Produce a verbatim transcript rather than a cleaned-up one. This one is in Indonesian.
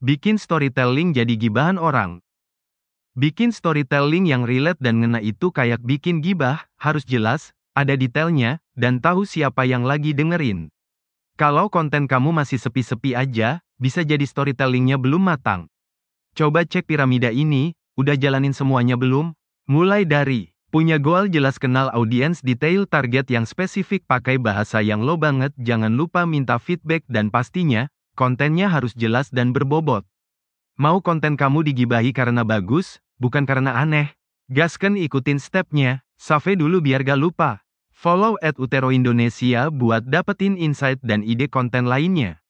Bikin storytelling jadi gibahan orang. Bikin storytelling yang relate dan ngena itu kayak bikin gibah, harus jelas, ada detailnya, dan tahu siapa yang lagi dengerin. Kalau konten kamu masih sepi-sepi aja, bisa jadi storytellingnya belum matang. Coba cek piramida ini, udah jalanin semuanya belum? Mulai dari punya goal jelas, kenal audiens detail, target yang spesifik, pakai bahasa yang lo banget, jangan lupa minta feedback, dan pastinya, kontennya harus jelas dan berbobot. Mau konten kamu digibahi karena bagus, bukan karena aneh. Gasken, ikutin stepnya. Save dulu biar gak lupa. Follow at Utero Indonesia buat dapetin insight dan ide konten lainnya.